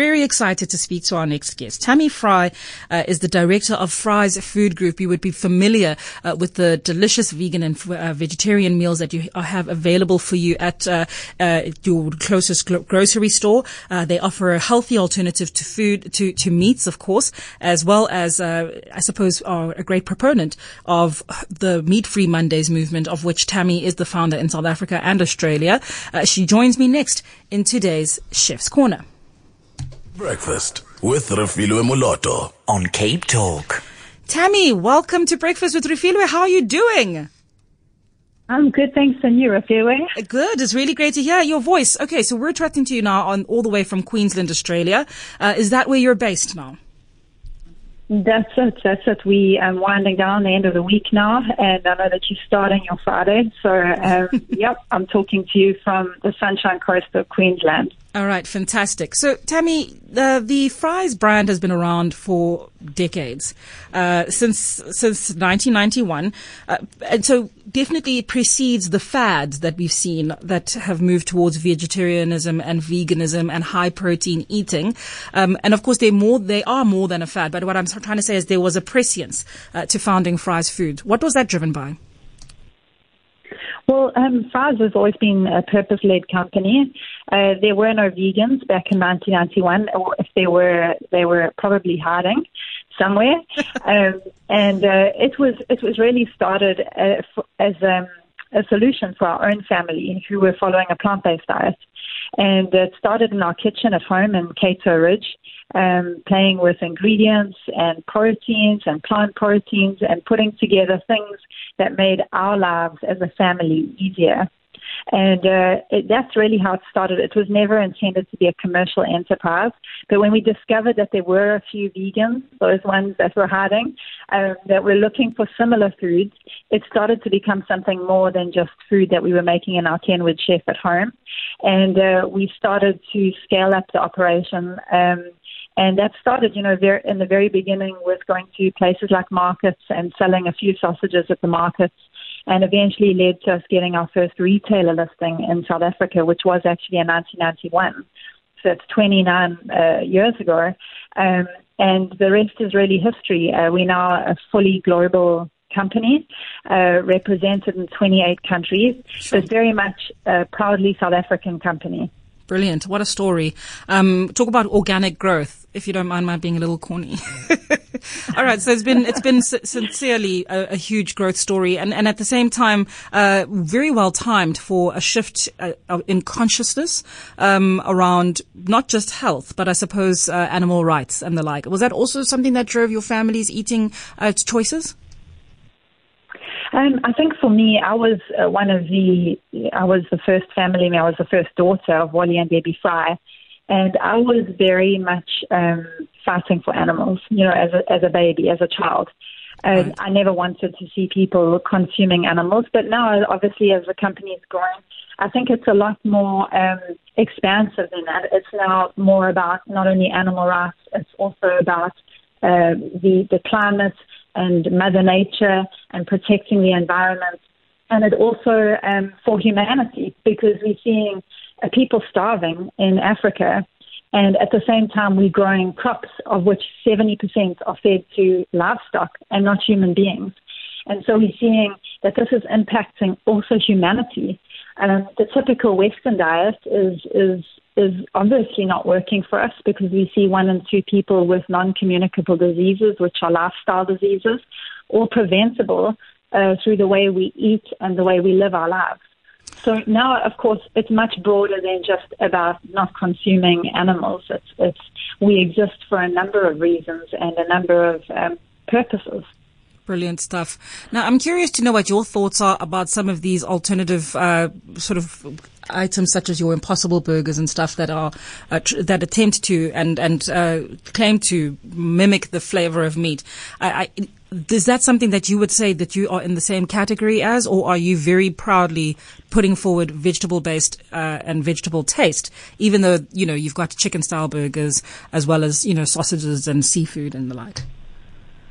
very excited to speak to our next guest. Tammy Fry is the director of Fry's Food Group. You would be familiar with the delicious vegan and vegetarian meals that you have available for you at your closest grocery store. They offer a healthy alternative to food, to meats, of course, as well as, I suppose, are a great proponent of the Meat-Free Mondays movement, of which Tammy is the founder in South Africa and Australia. She joins me next in today's Chef's Corner. Breakfast with Refilwe Moloto on Cape Talk. Tammy, welcome to Breakfast with Refilwe. How are you doing? I'm good, thanks. And you, Refilwe? Good. It's really great to hear your voice. Okay, so we're chatting to you now all the way from Queensland, Australia. Is that where you're based now? That's it. We are winding down the end of the week now, and I know that you're starting your Friday. So, yep, I'm talking to you from the Sunshine Coast of Queensland. All right, fantastic. So, Tammy, the Fry's brand has been around for decades, since 1991, and so definitely it precedes the fads that we've seen that have moved towards vegetarianism and veganism and high protein eating. And of course, they are more than a fad. But what I'm trying to say is there was a prescience to founding Fry's Food. What was that driven by? Well, Fry's has always been a purpose-led company. There were no vegans back in 1991, or if there were, they were probably hiding somewhere. It was really started as a solution for our own family who were following a plant-based diet. And it started in our kitchen at home in Cato Ridge, playing with ingredients and proteins and plant proteins and putting together things that made our lives as a family easier. And that's really how it started. It was never intended to be a commercial enterprise. But when we discovered that there were a few vegans, those ones that were hiding, that were looking for similar foods, it started to become something more than just food that we were making in our Kenwood chef at home. And we started to scale up the operation. And that started, in the very beginning with going to places like markets and selling a few sausages at the markets, and eventually led to us getting our first retailer listing in South Africa, which was actually in 1991. So it's 29 years ago. And the rest is really history. We're now a fully global company, represented in 28 countries, but very much a proudly South African company. Brilliant. What a story. Talk about organic growth, if you don't mind my being a little corny. All right. So it's been sincerely a huge growth story, and at the same time, very well timed for a shift in consciousness, around not just health, but I suppose, animal rights and the like. Was that also something that drove your family's eating, choices? I think for me, I was the first family, I was the first daughter of Wally and Debbie Fry, and I was very much fighting for animals, as a baby, as a child. Right. I never wanted to see people consuming animals, but now, obviously, as the company is growing, I think it's a lot more expansive than that. It's now more about not only animal rights, it's also about the climate and Mother Nature and protecting the environment. And it also for humanity, because we're seeing people starving in Africa, and at the same time we're growing crops of which 70% are fed to livestock and not human beings. And so we're seeing that this is impacting also humanity. The typical Western diet is obviously not working for us, because we see 1 in 2 people with non-communicable diseases, which are lifestyle diseases, all preventable through the way we eat and the way we live our lives. So now, of course, it's much broader than just about not consuming animals. We exist for a number of reasons and a number of purposes. Brilliant stuff. Now, I'm curious to know what your thoughts are about some of these alternative sort of items, such as your Impossible Burgers and stuff that are that attempt to and claim to mimic the flavor of meat. Is that something that you would say that you are in the same category as, or are you very proudly putting forward vegetable-based and vegetable taste, even though you've got chicken-style burgers as well as sausages and seafood and the like?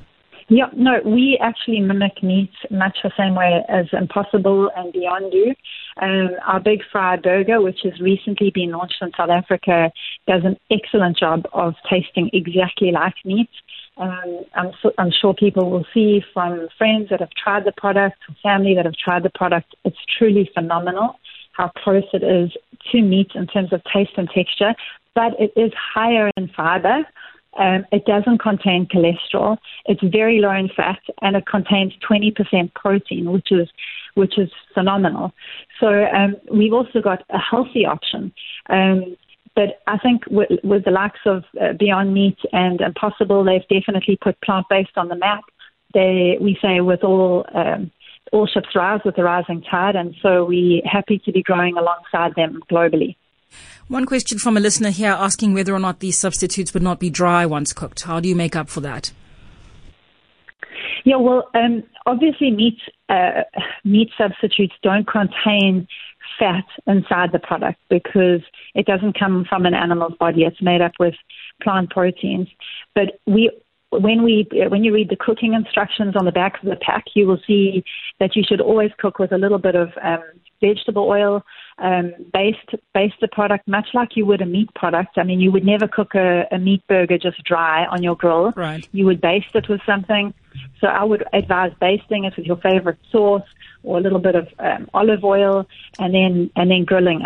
Yeah, no, we actually mimic meat much the same way as Impossible and Beyond do. Our Big Fry burger, which has recently been launched in South Africa, does an excellent job of tasting exactly like meat. I'm sure people will see from friends that have tried the product, family that have tried the product, it's truly phenomenal how close it is to meat in terms of taste and texture, but it is higher in fiber. It doesn't contain cholesterol. It's very low in fat, and it contains 20% protein, which is phenomenal. So we've also got a healthy option. But I think with the likes of Beyond Meat and Impossible, they've definitely put plant-based on the map. We say with all ships rise with the rising tide, and so we're happy to be growing alongside them globally. One question from a listener here asking whether or not these substitutes would not be dry once cooked. How do you make up for that? Yeah, well, obviously meat substitutes don't contain fat inside the product because it doesn't come from an animal's body. It's made up with plant proteins. But when you read the cooking instructions on the back of the pack, you will see that you should always cook with a little bit of vegetable oil, baste the product much like you would a meat product. I mean, you would never cook a meat burger just dry on your grill. Right. You would baste it with something. So I would advise basting it with your favorite sauce or a little bit of olive oil and then grilling.